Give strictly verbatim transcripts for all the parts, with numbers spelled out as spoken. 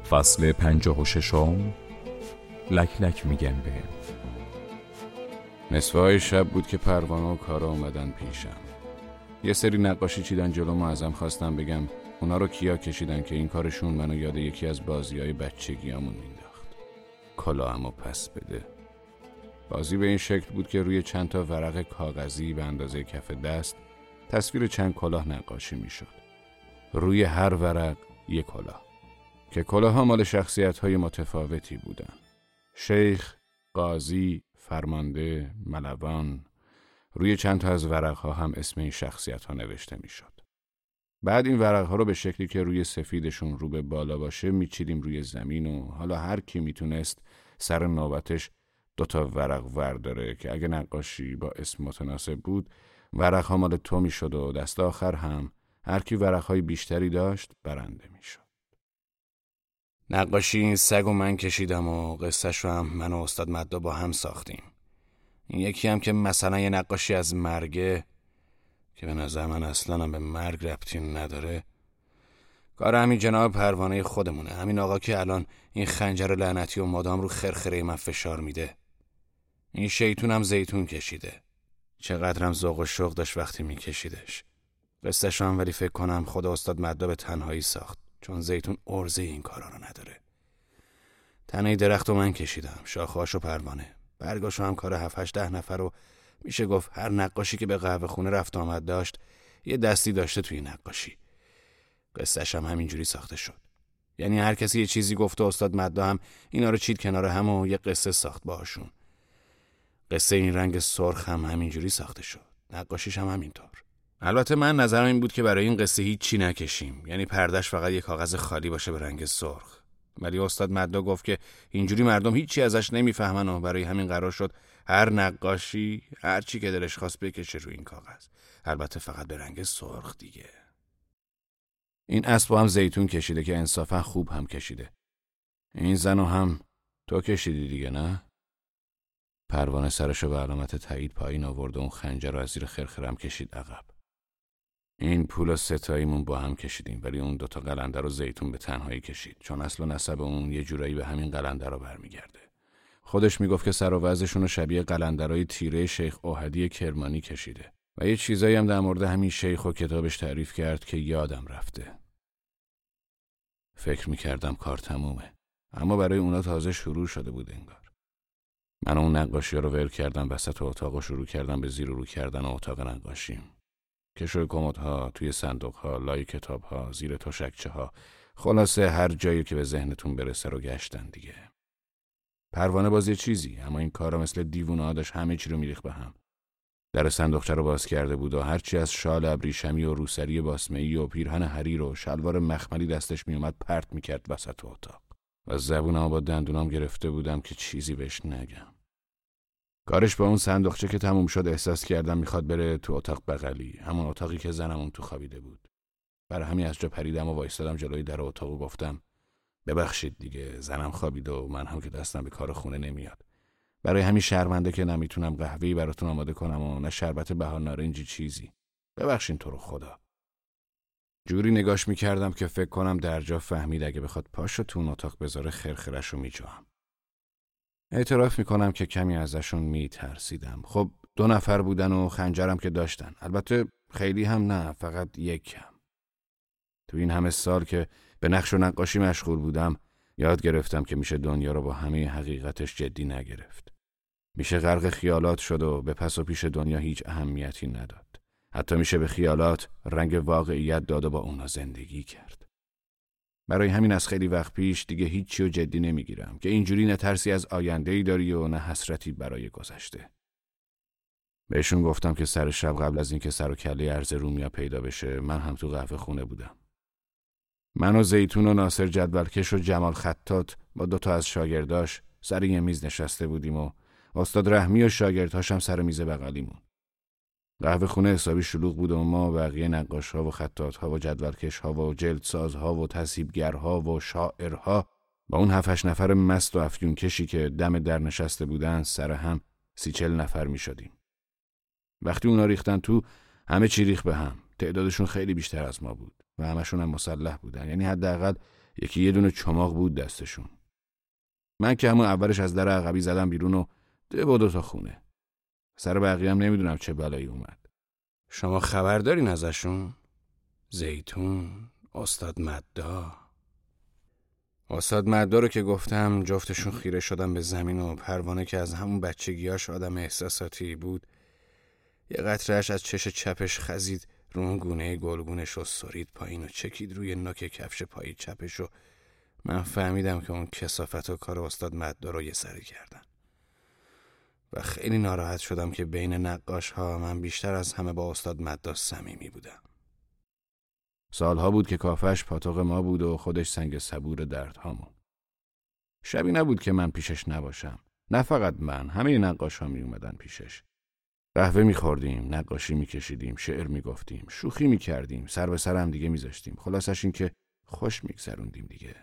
فصل پنجاه و ششم. لک لک میگن به نصفه شب بود که پروانه و کارا اومدن پیشم. یه سری نقاشی چیدن جلوم و ازم خواستم بگم اونا رو کیا کشیدن که این کارشون منو یاد یکی از بازی‌های بچگیامون مینداخت. کلاهمو پس بده. بازی به این شکل بود که روی چند تا ورق کاغذی به اندازه کف دست تصویر چند کلاه نقاشی میشد. روی هر ورق یک کلاه که کلاه‌ها مال شخصیت‌های متفاوتی بودن. شیخ، قاضی، فرمانده، ملوان. روی چند تا از ورق‌ها هم اسم این شخصیت‌ها نوشته میشد. بعد این ورق‌ها رو به شکلی که روی سفیدشون رو به بالا باشه میچیدیم روی زمین و حالا هر کی میتونست سر نوبتش دو تا ورق ورداره که اگه نقاشی با اسم متناسب بود ورق‌ها مال تو میشد و دست آخر هم هر کی ورق‌های بیشتری داشت برنده میشد. نقاشی این سگ و من کشیدم و قصه‌ش رو هم من و استاد مدا با هم ساختیم. این یکی هم که مثلا یه نقاشی از مرگه که به نظر من اصلا هم به مرگ ربطی نداره، کار همین جناب پروانه خودمونه. همین آقا که الان این خنجر لعنتی و مدام رو خرخره من فشار میده. این شیطون هم زیتون کشیده. چقدرم ذوق و شوق داشت وقتی میکشیدش. قصه‌ش هم ولی فکر کنم خود استاد مدا به تنهایی ساخت، چون زیتون ارزه این کارا رو نداره. تنه درخت رو من کشیدم، شاخه‌هاشو پروانه، برگاشو هم کار هفت هشت ده نفر رو. میشه گفت هر نقاشی که به قهوه خونه رفت آمد داشت یه دستی داشته توی نقاشی. قصه‌ش هم همینجوری ساخته شد. یعنی هر کسی یه چیزی گفت و استاد مدا هم اینا رو چید کنار هم و یه قصه ساخت باهاشون. قصه این رنگ سرخ هم همینجوری ساخته شد. نقاشیش هم همینطور. البته من نظرم این بود که برای این قصه هیچ چی نکشیم، یعنی پردهش فقط یه کاغذ خالی باشه به رنگ سرخ. ولی استاد مدا گفت که اینجوری مردم هیچی ازش نمیفهمن و برای همین قرار شد هر نقاشی هر چی که دلش خواست بکشه روی این کاغذ، البته فقط به رنگ سرخ دیگه. این اسب هم زیتون کشیده که انصافا خوب هم کشیده. این زنو هم تو کشیدی دیگه نه؟ پروانه سرشو به علامت تایید پایین آورد و اون خنجر رو از زیر خرخرم کشید عقب. این پول ستاییمون با هم کشیدیم، ولی اون دوتا قلنده رو زیتون به تنهایی کشید، چون اصل و نسب اون یه جورایی به همین قلنده رو برمیگرده. خودش میگفت که سر و وضعشون رو شبیه قلندرای تیره شیخ اوحدی کرمانی کشیده و یه چیزایی هم در مورد همین شیخ و کتابش تعریف کرد که یادم رفته. فکر میکردم کار تمومه، اما برای اونا تازه شروع شده بود انگار. من اون نقاشی رو ول کردم وسط اتاق و شروع کردم به زیر و رو کردن اتاق نقاشیم. کشوی کمدها، توی صندوقها، لای کتابها، زیر تشکچه‌ها، خلاصه هر جایی که به ذهنتون برسه رو گشتن دیگه. پروانه باز یه چیزی، اما این کارا مثل دیوونه‌ها داشت همه چی رو میریخت به هم. در صندوقچه رو باز کرده بود و هرچی از شال ابریشمی و روسری باسمه‌ای و پیرهن حریر و شلوار مخملی دستش میومد پرت میکرد وسط اتاق. و زبونم با دندونام گرفته بودم که چیزی بهش نگم. کارش با اون صندوقچه که تموم شد احساس کردم میخواد بره تو اتاق بغلی، همون اتاقی که زنم اون تو خوابیده بود. برای همین از جا پریدم و وایستادم جلوی در اتاق و گفتم ببخشید دیگه، زنم خوابیده و من هم که دستم به کار خونه نمیاد. برای همین شرمنده که نمیتونم قهوه‌ای براتون آماده کنم و نه شربت بهار نارنجی چیزی. ببخشین تو رو خدا. جوری نگاش میکردم که فکر کنم در جا فهمید اگه بخواد پاشو تو اون اتاق بذاره خرخرشو میجام. اعتراف میکنم که کمی ازشون میترسیدم. خب دو نفر بودن و خنجرم که داشتن. البته خیلی هم نه، فقط یک کم. تو این همه سال که به نقش و نقاشی مشغول بودم یاد گرفتم که میشه دنیا رو با همه حقیقتش جدی نگرفت. میشه غرق خیالات شد و به پس و پیش دنیا هیچ اهمیتی نداد. حتی میشه به خیالات رنگ واقعیت داد و با اونا زندگی کرد. برای همین از خیلی وقت پیش دیگه هیچی رو جدی نمیگیرم که اینجوری نه ترسی از آینده‌ای داری و نه حسرتی برای گذشته. بهشون گفتم که سر شب قبل از اینکه سر و کله ارز رومیا پیدا بشه من هم تو قهوه خونه بودم. من و زیتون و ناصر جدولکش و جمال خطاط با دوتا از شاگرداش سر یه میز نشسته بودیم و استاد رحمی و شاگردهاش هم سر میز بغلیمون. قهوه خونه حسابی شلوغ بود و ما و بقیه نقاش‌ها و خطاط‌ها و جدولکش‌ها و جلدسازها و تصیبگرها و شاعرها با اون هفت هشت نفر مست و افیون کشی که دم در نشسته بودن سر هم سی چل نفر می شدیم. وقتی اونا ریختن تو همه چی ریخت به هم. تعدادشون خیلی بیشتر از ما بود و همشون هم مسلح بودن، یعنی حداقل یکی یه دونه چماق بود دستشون. من که همون اولش از در عقبی زدم بیرون و ده با دو تا خونه. سر بقیه هم نمیدونم چه بلایی اومد. شما خبر دارین ازشون؟ زیتون، استاد مدا. استاد مدا رو که گفتم جفتشون خیره شدن به زمین و پروانه که از همون بچگیاش آدم احساساتی بود یه قطره‌اش از چش چپش خزید رو اون گونه گلگونش و سرید پایین و چکید روی نوک کفش پای چپش و من فهمیدم که اون کثافت و کار استاد مدا رو یه سری کردن و خیلی ناراحت شدم که بین نقاش ها من بیشتر از همه با استاد مدا صمیمی بودم. سالها بود که کافه‌اش پاتوق ما بود و خودش سنگ صبور دردهامون. شبی نبود که من پیشش نباشم. نه فقط من، همه نقاش ها می اومدن پیشش. قهوه می خوردیم، نقاشی می کشیدیم، شعر می گفتیم، شوخی می کردیم، سر به سر هم دیگه می زاشتیم. خلاصش این که خوش می گذروندیم دیگه.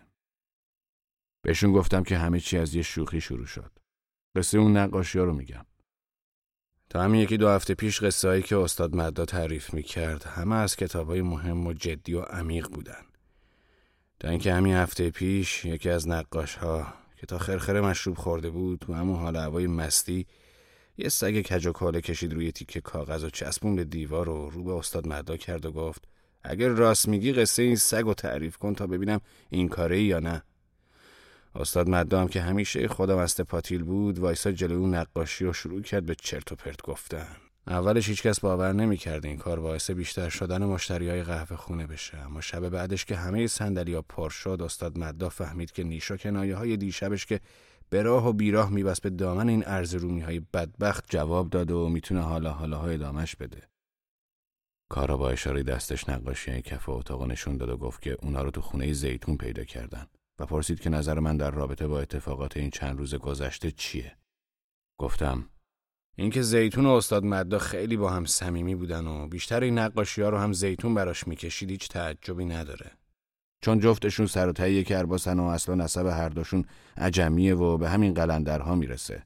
بهشون گفتم که همه چی از یه شوخی شروع شد. قصه اون نقاشی ها رو میگم. تا همین یکی دو هفته پیش قصه هایی که استاد مدا تعریف می کرد همه از کتاب های مهم و جدی و عمیق بودن. تا اینکه همین هفته پیش یکی از نقاش ها که تا خرخره مشروب خورده بود تو همون حال هوای مستی یه سگ کج و کاله کشید روی تیکه کاغذ و چسبون به دیوار و رو به استاد مدا کرد و گفت اگر راست میگی قصه این سگ رو تعریف کن تا ببینم این کاره ای یا نه. استاد مدا هم که همیشه خودم است پاتیل بود وایسا جلوی اون نقاشی رو شروع کرد به چرت و پرت گفتن. اولش هیچ کس باور نمی‌کرد این کار باعث بیشتر شدن مشتریای قهوه خونه بشه، اما شب بعدش که همه صندلی‌ها پر شد استاد مدا فهمید که نیش و کنایه‌های دیشبش که به راه و بیراه میبست به دامن این ارز رومی‌های بدبخت جواب داد و میتونه حالا حالاهای ادامش بده. کارا با اشاره دستش نقاشی کف اتاق نشون داد و گفت که اونا رو تو خونه زیتون پیدا کردن و پرسید که نظر من در رابطه با اتفاقات این چند روز گذشته چیه. گفتم اینکه زیتون و استاد مدا خیلی با هم صمیمی بودن و بیشتر این نقاشی‌ها رو هم زیتون براش میکشید هیچ تعجبی نداره. چون جفتشون سر و ته کرباسن و اصلا نسب هر دوشون عجمیه و به همین قلندرها میرسه.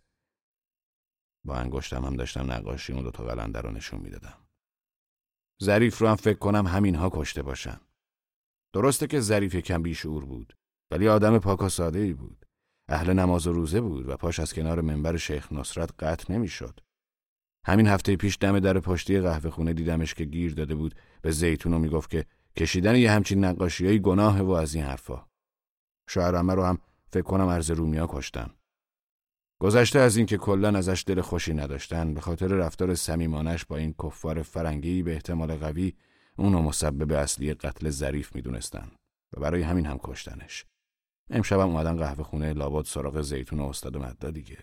با انگشتم هم داشتم نقاشی اون دو تا قلندر رو نشون میدادم. ظریف رو هم فکر کنم همینها کشته باشن. درسته که ظریف یکم بیشعور بود ولی آدم پاک و ساده‌ای بود. اهل نماز و روزه بود و پاش از کنار منبر شیخ نصرت قطع نمیشد. همین هفته پیش دم در پشتی قهوه خونه دیدمش که گیر داده بود به زیتون و میگفت که کشیدن یه همچین نقاشیایی گناهه و از این حرفا. شوهرمه رو هم فکر کنم ارز رومیا کشتن. گذشته از این که کلاً ازش دل خوشی نداشتن به خاطر رفتار صمیمانش با این کفار فرنگی به احتمال قوی اونو مسبب اصلی قتل ظریف میدونستن و برای همین هم کشتنش. امشبم اومدن قهوه خونه لابد سراغ زیتون و استاد مدا دیگه.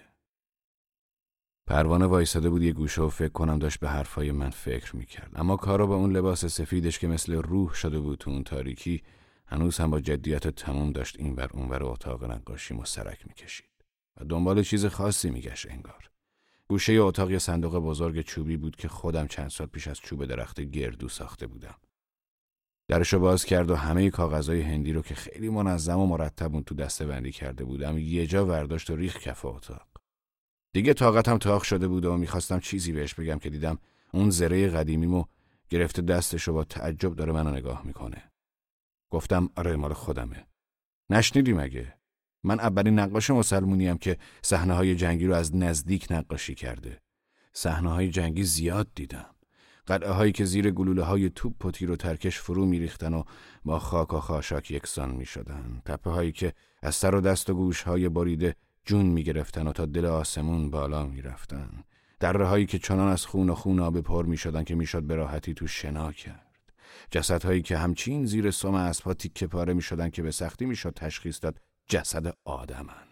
پروانه وایساده بود یه گوشه و فکر کنم داشت به حرفای من فکر میکرد، اما کارو با اون لباس سفیدش که مثل روح شده بود تو اون تاریکی هنوز هم با جدیت تموم داشت این ور اون ور اتاق نقاشی مسرک میکشید و دنبال چیز خاصی میگشت انگار. گوشه اتاق یه صندوق بزرگ چوبی بود که خودم چند سال پیش از چوب درخت گردو ساخته بودم. درشو باز کرد و همه کاغذهای هندی رو که خیلی منظم و مرتب اون تو دسته بندی کرده بودم یه جا ورداشت و ریخت کف اتاق. دیگه طاقتم تاق شده بود و میخواستم چیزی بهش بگم که دیدم اون زره قدیمیمو گرفته دستش و با تعجب داره منو نگاه میکنه. گفتم آره مال خودمه. نشنیدی مگه؟ من اولین نقاش مسلمونیم که صحنه‌های جنگی رو از نزدیک نقاشی کرده. صحنه‌های جنگی زیاد دیدم. قلعه هایی که زیر گلوله های توپ و تیر و ترکش فرو میریختن و با خاک و خاشاک یکسان میشدن. تپه هایی که از سر و دست و گوش های بریده جون میگرفتن و تا دل آسمون بالا میرفتن. دره هایی که چنان از خون و خون آب پر میشدن که میشد به راحتی تو شنا کرد. جسد هایی که همچین زیر سم اسب‌ها تیکه پاره میشدن که به سختی میشد تشخیص داد جسد آدمن.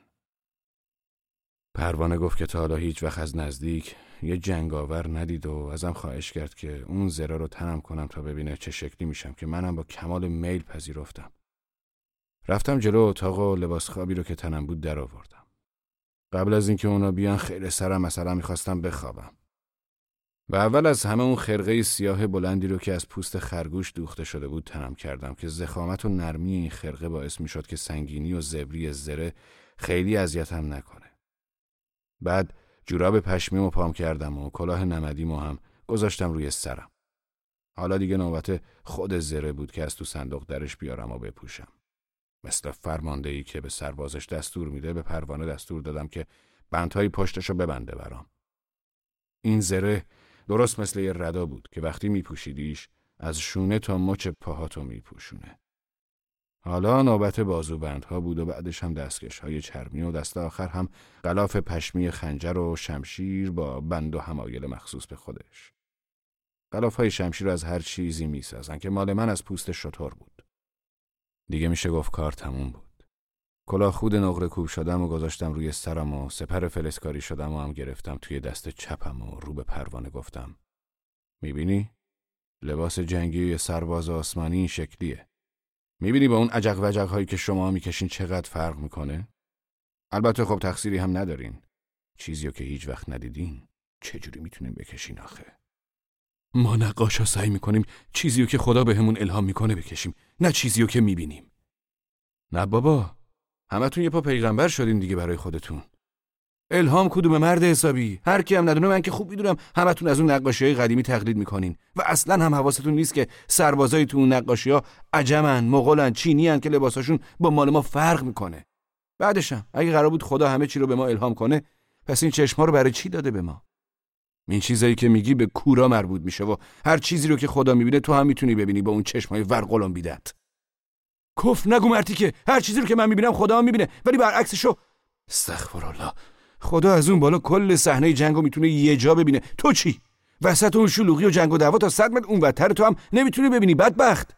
پروانه گفت که تا حالا هیچ وقت از نزدیک یه جنگاور ندید و ازم خواهش کرد که اون زره رو تنم کنم تا ببینه چه شکلی میشم که منم با کمال میل پذیرفتم. رفتم جلو اتاق و لباس خوابی رو که تنم بود در آوردم. قبل از اینکه اونا بیان خیلی سرم مثلا میخواستم بخوابم. و اول از همه اون خرقه سیاه بلندی رو که از پوست خرگوش دوخته شده بود تنم کردم که ضخامت و نرمی این خرقه باعث میشد که سنگینی و زبری زره خیلی اذیتم نکنه. بعد جوراب پشمیمو پام کردم و کلاه نمدیمو هم گذاشتم روی سرم. حالا دیگه نوبت خود زره بود که از تو صندوق درش بیارم و بپوشم. مثل فرماندهی که به سربازش دستور میده به پروانه دستور دادم که بندهای پشتشو ببنده برام. این زره درست مثل یه ردا بود که وقتی میپوشیدیش از شونه تا مچ پاهاتو میپوشونه. حالا نوبت بازوبندها بود و بعدش هم دستکش‌های چرمی و دست آخر هم غلاف پشمی خنجر و شمشیر با بند و حمایل مخصوص به خودش. غلاف‌های شمشیر رو از هر چیزی میسازن که مال من از پوست شتر بود. دیگه میشه گفت کار تموم بود. کلاه خود نقره کوب شدم و گذاشتم روی سرم و سپر فلزکاری شدم و هم گرفتم توی دست چپم و رو به پروانه گفتم: میبینی؟ لباس جنگی یه سرباز آسمانی این شکلیه. میبینی با اون عجق وجق هایی که شما میکشین چقدر فرق میکنه؟ البته خب تقصیری هم ندارین. چیزیو که هیچ وقت ندیدین چجوری میتونین بکشین آخه؟ ما نقاشا سعی میکنیم چیزیو که خدا بهمون الهام میکنه بکشیم، نه چیزیو که میبینیم. نه بابا، همتون یه پا پیغمبر شدین دیگه برای خودتون. الهام کدوم مرد حسابی؟ هر کی هم ندونه، من که خوب میدونم همتون از اون نقاشی‌های قدیمی تقلید میکنین و اصلا هم حواستون نیست که سربازای تو اون نقاشی‌ها عجمن، مغولن، چینیان که لباساشون با مال ما فرق میکنه. بعدش هم اگه قرار بود خدا همه چی رو به ما الهام کنه، پس این چشما رو برای چی داده به ما؟ این چیزایی که میگی به کورا مربوط میشه و هر چیزی رو که خدا میبینه تو هم میتونی ببینی با اون چشمای ورقلم بیدت. کف نگو مرتی که هر چیزی رو که من میبینم خدا هم میبینه، ولی برعکسشو. استغفرالله. خدا از اون بالا کل صحنه جنگو میتونه یه جا ببینه. تو چی؟ وسط اون شلوغی و جنگ و دعوا تا صد متر اونورتر تو هم نمیتونی ببینی بدبخت.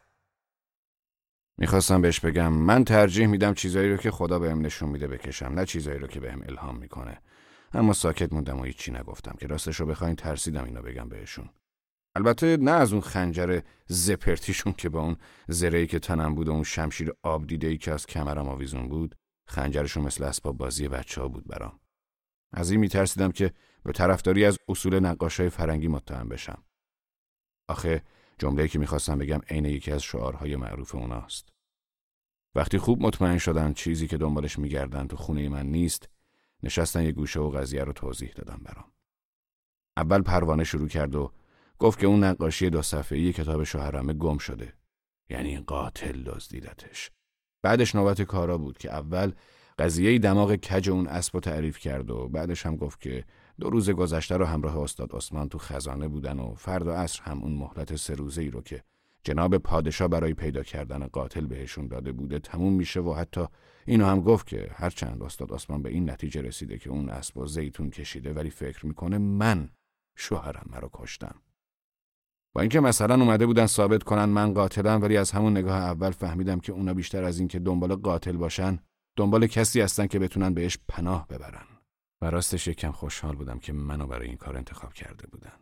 میخواستم بهش بگم من ترجیح میدم چیزایی رو که خدا بهم نشون میده بکشم، نه چیزایی رو که بهم الهام میکنه. اما ساکت موندم و هیچی نگفتم که راستش رو بخواین ترسیدم اینو بگم بهشون. البته نه از اون خنجر زپرتیشون که با اون زره‌ای که تنم بود و اون شمشیر آب دیده‌ای که از کمرم آویزون بود. خنجرشون مثل اسباب بازی بچه‌ها بود برام. از این میترسیدم که به طرفداری از اصول نقاشای فرنگی متهم بشم. آخه جمله‌ای که میخواستم بگم عین یکی از شعارهای معروف اوناست. وقتی خوب مطمئن شدن چیزی که دنبالش میگردن تو خونه من نیست، نشستن یه گوشه و قضیه رو توضیح دادم برام. اول پروانه شروع کرد و گفت که اون نقاشی دو صفحه‌ای کتاب شوهرمه گم شده. یعنی قاتل دزدیدتش. بعدش نوبت کارا بود که اول قضیه دماغ کج اون اسبو تعریف کرد و بعدش هم گفت که دو روز گذشته رو همراه استاد عثمان تو خزانه بودن و فردا عصر هم اون مهلت سه روزه‌ای رو که جناب پادشاه برای پیدا کردن قاتل بهشون داده بوده تموم میشه و حتی اینو هم گفت که هرچند استاد عثمان به این نتیجه رسیده که اون اسبو زیتون کشیده ولی فکر میکنه من شوهرم رو کشتم. با اینکه مثلا اومده بودن ثابت کنن من قاتلم، ولی از همون نگاه اول فهمیدم که اونا بیشتر از این که دنبال قاتل باشن دنبال کسی هستن که بتونن بهش پناه ببرن. و راستش یکم خوشحال بودم که منو برای این کار انتخاب کرده بودن.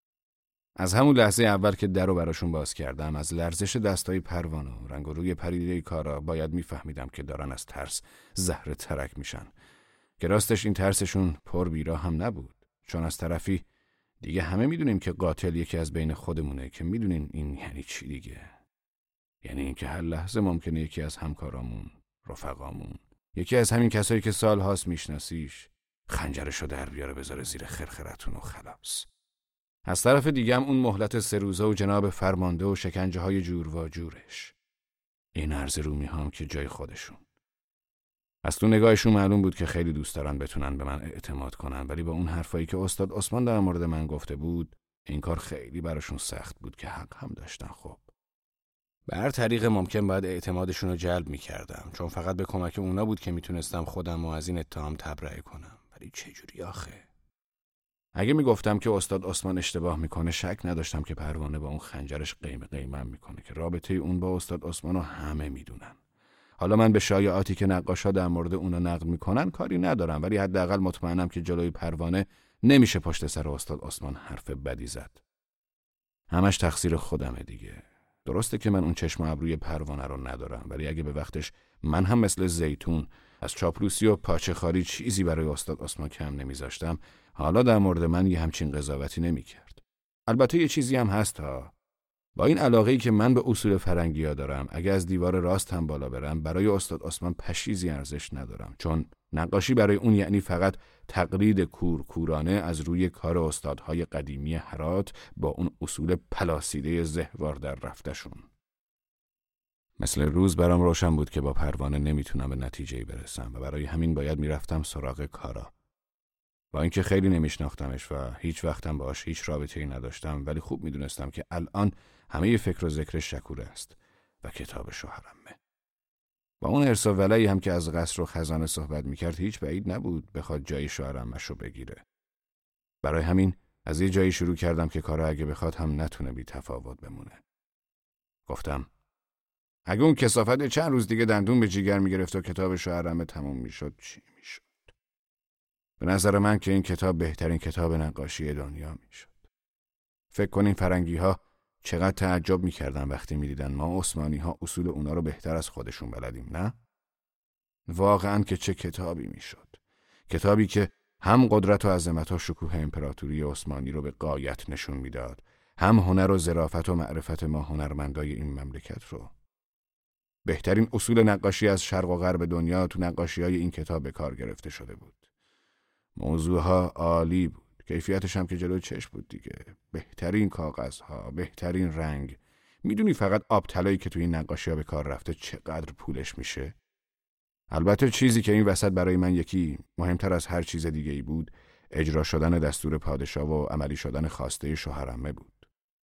از همون لحظه اول که درو براشون باز کردم، از لرزش دستای پروانه و رنگ و روی پریده کارا باید میفهمیدم که دارن از ترس زهر ترک میشن. که راستش این ترسشون پر بیرا هم نبود، چون از طرفی دیگه همه میدونیم که قاتل یکی از بین خودمونه که میدونین این یعنی چی دیگه. یعنی اینکه هر لحظه ممکنه یکی از همکارامون، رفقامون، یکی از همین کسایی که سال هاست میشناسیش خنجرشو در بیاره بذاره زیر خرخرتون و خلاص. از طرف دیگه هم اون مهلت سه روزه و جناب فرمانده و شکنجه های جور و جورش. این عرض رومی هم که جای خودشون. از تو نگاهشون معلوم بود که خیلی دوست دارن بتونن به من اعتماد کنن، ولی با اون حرفایی که استاد عثمان در مورد من گفته بود این کار خیلی براشون سخت بود که حق هم داشتن. خب به هر طریق ممکن باید اعتمادشون رو جلب می‌کردم، چون فقط به کمک اونا بود که میتونستم خودم رو از این اتهام تبرئه کنم. ولی چجوری آخه؟ اگه میگفتم که استاد عثمان اشتباه میکنه، شک نداشتم که پروانه با اون خنجرش قیم قیمم میکنه که رابطه اون با استاد عثمان رو همه میدونن. حالا من به شایعاتی که نقاشا در مورد اونا نقل میکنن کاری ندارم، ولی حداقل مطمئنم که جلوی پروانه نمیشه پشت سر استاد عثمان حرف بدی زد. همش تقصیر خودمه دیگه. درسته که من اون چشم و ابروی پروانه رو ندارم، ولی اگه به وقتش من هم مثل زیتون از چاپلوسی و پاچه خاری چیزی برای استاد عثمان کم نمیذاشتم، حالا در مورد من یه همچین قضاوتی نمیکرد. البته یه چیزی هم هست ها. با این علاقه‌ای که من به اصول فرنگی‌ها دارم، اگه از دیوار راست هم بالا برم برای استاد عثمان پشیزی ارزش ندارم، چون نقاشی برای اون یعنی فقط تقلید کورکورانه از روی کار استادهای قدیمی هرات با اون اصول پلاسیده زهوار در رفتشون. مثل روز برام روشن بود که با پروانه نمیتونم به نتیجه‌ای برسم و برای همین باید میرفتم سراغ کارا. با اینکه خیلی نمیشناختمش و هیچ وقتم باهاش هیچ رابطه‌ای نداشتم، ولی خوب میدونستم که الان همه فکر و ذکرش شکوره است و کتاب شوهرمه. با اون ارث و ولایی هم که از قصر و خزانه صحبت میکرد هیچ بعید نبود بخواد جای شوهرمش رو بگیره. برای همین از یه جایی شروع کردم که کارا اگه بخواد هم نتونه بی تفاوت بمونه. گفتم اگه اون کثافت چند روز دیگه دندون به جیگر میگرفت و کتاب شوهرمه تموم میشد چی میشد؟ به نظر من که این کتاب بهترین کتاب نقاشی دنیا میشد. فکر کنین فرنگی ها چقدر تعجب میکردن وقتی میدیدن ما عثمانی ها اصول اونا رو بهتر از خودشون بلدیم، نه؟ واقعاً که چه کتابی میشد. کتابی که هم قدرت و عظمت و شکوه امپراتوری عثمانی رو به غایت نشون میداد، هم هنر و ظرافت و معرفت ما هنرمندای این مملکت رو. بهترین اصول نقاشی از شرق و غرب دنیا تو نقاشی‌های این کتاب به کار گرفته شده بود. موضوعها عالی بود. کیفیتش هم که جلوی چشم بود دیگه. بهترین کاغذها، بهترین رنگ. میدونی فقط آب طلایی که تو این نقاشی‌ها به کار رفته چقدر پولش میشه؟ البته چیزی که این وسط برای من یکی مهمتر از هر چیز دیگه‌ای بود، اجرا شدن دستور پادشاه و عملی شدن خواسته شوهرمه بود.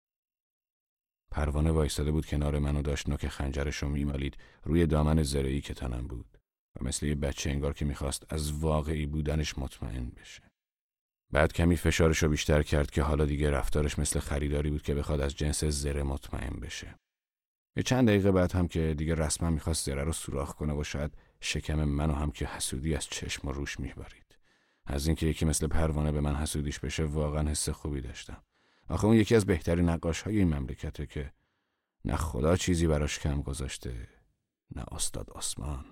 پروانه وایستاده بود کنار من و داشت نوک خنجرشو میمالید روی دامن زره‌ای که تنم بود و مثل یه بچه انگار که میخواست از واقعی بودنش مطمئن بشه. بعد کمی فشارشو بیشتر کرد که حالا دیگه رفتارش مثل خریداری بود که بخواد از جنس زره مطمئن بشه. یه چند دقیقه بعد هم که دیگه رسما میخواست زره رو سوراخ کنه و شاید شکم منو هم که حسودی از چشم و روش میبارید. از اینکه یکی مثل پروانه به من حسودیش بشه واقعا حس خوبی داشتم. آخه اون یکی از بهترین نقاش‌های این مملکته که نه خدا چیزی براش کم گذاشته، نه استاد عثمان.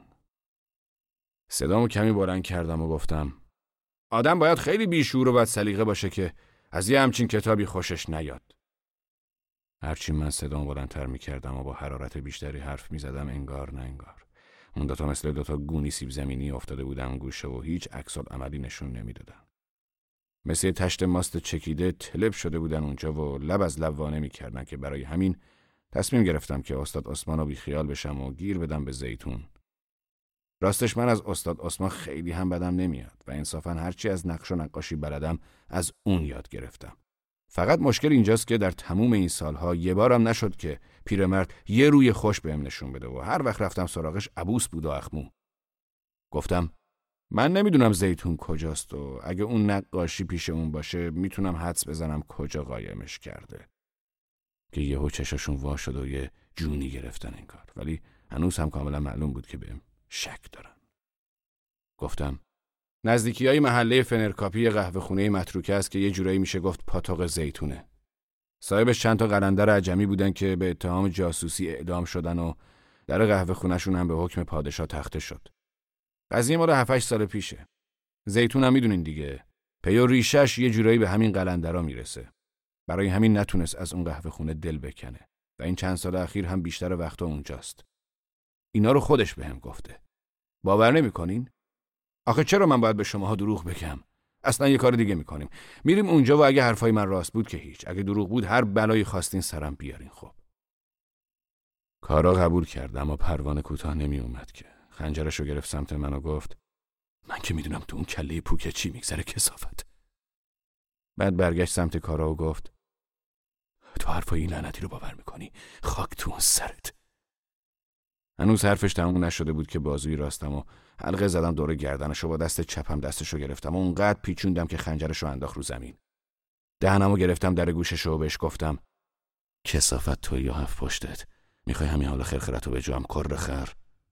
صدامو کمی بلند کردم و گفتم آدم باید خیلی بیشعور و بد سلیقه باشه که از یه همچین کتابی خوشش نیاد. هرچی من صدامو بلندتر میکردم و با حرارت بیشتری حرف میزدم انگار نه انگار اون دوتا مثل دوتا گونی سیب زمینی افتاده بودن گوشه و هیچ عکس‌العملی نشون نمیدادن. مثل تشت ماست چکیده تلپ شده بودن اونجا و لب از لب وانه میکردن که برای همین تصمیم گرفتم که استاد عثمان رو بی خیال بشم و گیر بدم به زیتون. راستش من از استاد عثمان خیلی هم بدم نمیاد و انصافاً هرچی از نقش و نقاشی بلدم از اون یاد گرفتم. فقط مشکل اینجاست که در تموم این سالها یه بارم نشد که پیرمرد یه روی خوش بهم نشون بده و هر وقت رفتم سراغش عبوس بود و اخمو. گفتم من نمیدونم زیتون کجاست و اگه اون نقاشی پیش اون باشه میتونم حدس بزنم کجا قایمش کرده. که یهو چشاشون وا شد و یه جونی گرفتن این کار، ولی هنوز هم کاملا معلوم بود که بهم شک دارن. گفتم نزدیکیای محله فنرکاپی قهوه خونه متروکه است که یه جورایی میشه گفت پاتوق زیتونه. صاحبش چند تا قلندر عجمی بودن که به اتهام جاسوسی اعدام شدن و در قهوه خونه‌شون هم به حکم پادشاه تخته شد. قضیه مال هفت هشت سال پیشه. زیتون هم میدونین دیگه. پی و ریشش یه جورایی به همین قلندرا میرسه. برای همین نتونست از اون قهوه خونه دل بکنه و این چند سال اخیر هم بیشتر وقتا اونجاست. اینا رو خودش بهم گفته. باور نمی‌کنین؟ آخه چرا من باید به شماها دروغ بگم؟ اصلا یه کار دیگه میکنیم. میریم اونجا و اگه حرفای من راست بود که هیچ، اگه دروغ بود هر بلایی خواستین سرم بیارین. خب کارا قبول کرد اما پروانه کوتاه نمی اومد که خنجرشو گرفت سمت من و گفت من که میدونم تو اون کله پوکه چی میگذره کثافت. بعد برگشت سمت کارا و گفت تو حرفای این لعنتی رو باور میکنی؟ خاک تو اون سرت. هنوز حرفش تموم نشده بود که بازوی راستم و حلقه زدم دور گردنش و با دست چپم دستشو گرفتم و اونقدر پیچوندم که خنجرشو انداخت رو زمین. دهنمو گرفتم در گوششو و بهش گفتم کثافت توی یا هفت پشتت، میخوای همین حالا خرخرتو به جام کر خر.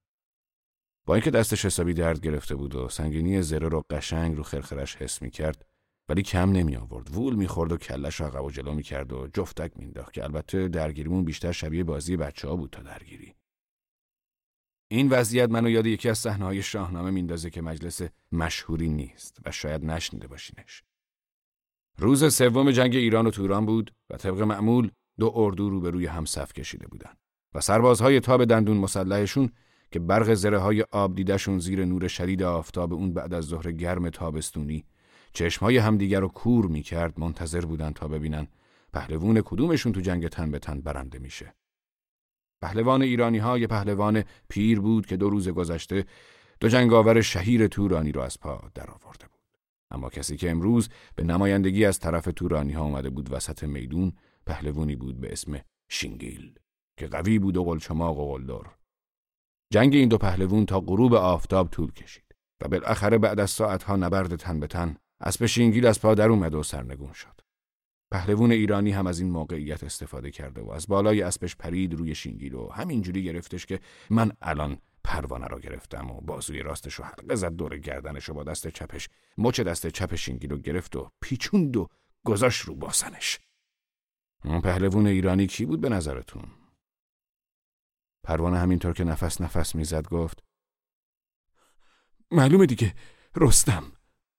با اینکه دستش حسابی درد گرفته بود و سنگینی زره رو قشنگ رو خرخرش حس میکرد ولی کم نمی آورد. وول میخورد و کلش عقب و جلو میکرد و جفتک مینداخت که البته درگیریمون بیشتر شبیه بازی بچه‌ها بود تا درگیری. این وضعیت منو یاد یکی از صحنه‌های شاهنامه میندازه که مجلس مشهوری نیست و شاید نشنیده باشینش. روز سوم جنگ ایران و توران بود و طبق معمول دو اردو روبروی هم صف کشیده بودن و سربازهای تاب دندون مسلحشون که برق زره‌های آب دیدشون زیر نور شدید آفتاب اون بعد از ظهر گرم تابستونی چشمهای همدیگر رو کور می‌کرد منتظر بودن تا ببینن پهلوون کدومشون تو جنگ تن به تن برنده میشه. پهلوان ایرانی‌ها یه پهلوان پیر بود که دو روز گذشته دو جنگاور شهیر تورانی رو از پا درآورده بود. اما کسی که امروز به نمایندگی از طرف تورانی‌ها اومده بود وسط میدون، پهلوانی بود به اسم شینگیل که قوی بود و قلچماق و قلدر. جنگ این دو پهلوان تا غروب آفتاب طول کشید و بالاخره بعد از ساعتها نبرد تن به تن اسب شینگیل از پا در اومد و سرنگون شد. پهلوان ایرانی هم از این موقعیت استفاده کرده و از بالای اسبش پرید روی شینگیل و همینجوری گرفتش که من الان پروانه رو گرفتم و بازوی راستش رو حلقه زد دور گردنش و با دست چپش مچ دست چپ شینگیل رو گرفت و پیچوند و گذاشت رو باسنش. اون پهلوان ایرانی کی بود به نظرتون؟ پروانه همینطور که نفس نفس میزد گفت معلومه دیگه، رستم.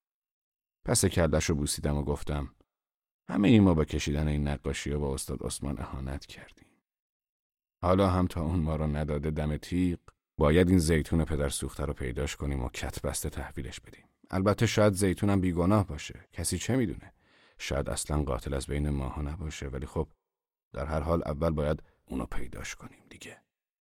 پس کلش رو بوسیدم و گفتم همه ای ما با کشیدن این نقاشی و با استاد عثمان اهانت کردیم. حالا هم تا اون ما رو نداده دم تیغ، باید این زیتون پدر سوخته رو پیداش کنیم و کت بسته تحویلش بدیم. البته شاید زیتونم بیگناه باشه، کسی چه میدونه؟ شاید اصلا قاتل از بین ماها نباشه، ولی خب در هر حال اول باید اونو پیداش کنیم دیگه.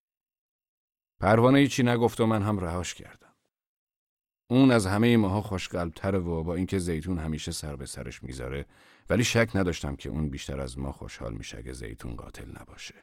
پروانه هیچی نگفت و من هم رهاش کردم. اون از همه ماها خوشقلب‌تره و با اینکه زیتون همیشه سر به سرش میذاره، ولی شک نداشتم که اون بیشتر از ما خوشحال میشه اگه زیتون قاتل نباشه.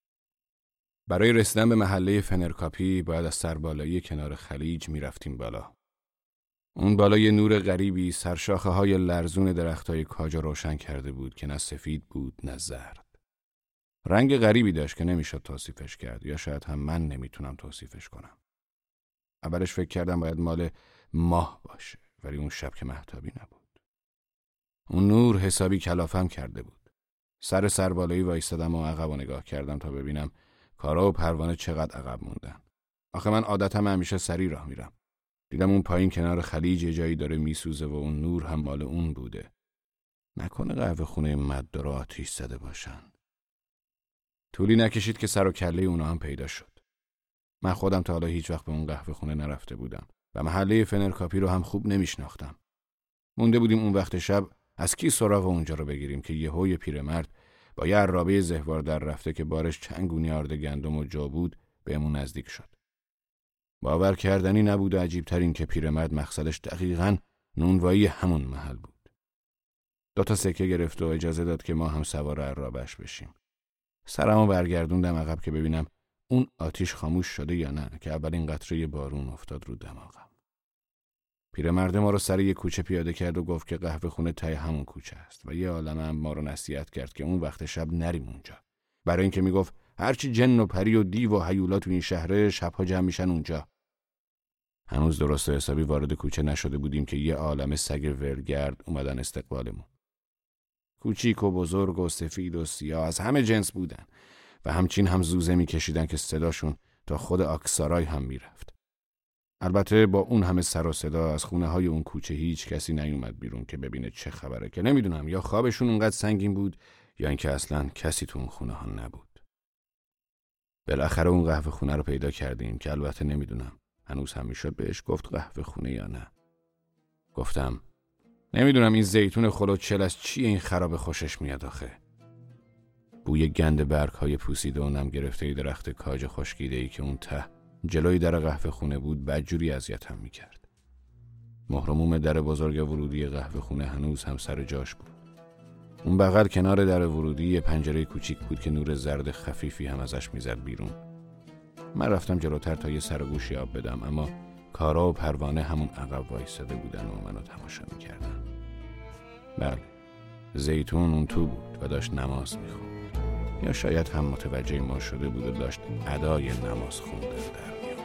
برای رسیدن به محله فنرکاپی باید از سربالایی کنار خلیج میرفتیم بالا. اون بالا یه نور غریبی سرشاخه های لرزون درختای کاج روشن کرده بود که نه سفید بود نه زرد. رنگ غریبی داشت که نمیشد توصیفش کرد، یا شاید هم من نمیتونم توصیفش کنم. اولش فکر کردم باید مال ماه باشه، ولی اون شب که مهتابی نبود. اون نور حسابی کلافم کرده بود. سر سربالایی وایستادم و عقب و نگاه کردم تا ببینم کارا و پروانه چقدر عقب موندن. آخه من عادتم همیشه سری راه میرم. دیدم اون پایین کنار خلیج یه جایی داره میسوزه و اون نور هم مال اون بوده. نکنه قهوه خونه مد رو آتیش زده باشن. طولی نکشید که سر و کله اونا هم پیدا شد. من خودم تا حالا هیچ وقت به اون قهوه خونه نرفته بودم و محله فنرکاپی رو هم خوب نمیشناختم. مونده بودیم اون وقت شب از کی سراغ اونجا رو بگیریم که یهو یه پیرمرد با یه عرابه زهوار در رفته که بارش چند گونی آرد گندم و جو بود بهمون نزدیک شد. باور کردنی نبود و عجیب‌تر این که پیرمرد مقصدش دقیقاً نونوایی همون محل بود. دو تا سکه گرفت و اجازه داد که ما هم سوار عرابه‌اش بشیم. سرمو برگردوندم عقب که ببینم اون آتیش خاموش شده یا نه که اولین قطره بارون افتاد رو دماغم. پیرمرد ما رو سر یه کوچه پیاده کرد و گفت که قهوه خونه ته همون کوچه است و یه عالمه هم ما رو نصیحت کرد که اون وقت شب نریم اونجا. برای اینکه میگفت هرچی جن و پری و دیو و هیولا تو این شهره شبها جمع میشن اونجا. هنوز درست و حسابی وارد کوچه نشده بودیم که یه عالمه سگ ولگرد اومدن استقبالمون. کوچیک و بزرگ و سفید و سیاه از همه جنس بودن و همچین هم زوزه میکشیدن که صداشون تا خود آکسارای هم میرفت. البته با اون همه سر و صدا از خونه های اون کوچه هیچ کسی نیومد بیرون که ببینه چه خبره، که نمیدونم یا خوابشون اونقدر سنگین بود یا اینکه اصلاً کسی تو اون خونه ها نبود. بالاخره اون قهوه خونه رو پیدا کردیم که البته نمیدونم هنوز هم میشد بهش گفت قهوه خونه یا نه. گفتم نمیدونم این زیتون خلوچل از چیه این خراب خوشش میاد آخه. بوی گند برگ های پوسیده و نم گرفته درخت کاج خشکیده ای که اون ته جلوی در قهوه خونه بود بدجوری اذیتم میکرد. مهرموم در بزرگ ورودی قهوه خونه هنوز هم سر جاش بود. اون بغل کنار در ورودی یه پنجره کوچیک بود که نور زرد خفیفی هم ازش میزد بیرون. من رفتم جلوتر تا یه سر گوشی آب بدم، اما کارا و پروانه همون عقب وایساده بودن و منو تماشا میکردن. بله، زیتون اون تو بود و داشت نماز میخوند، یا شاید هم متوجه ما شده بود و داشت ادای نماز خوندن در میآورد.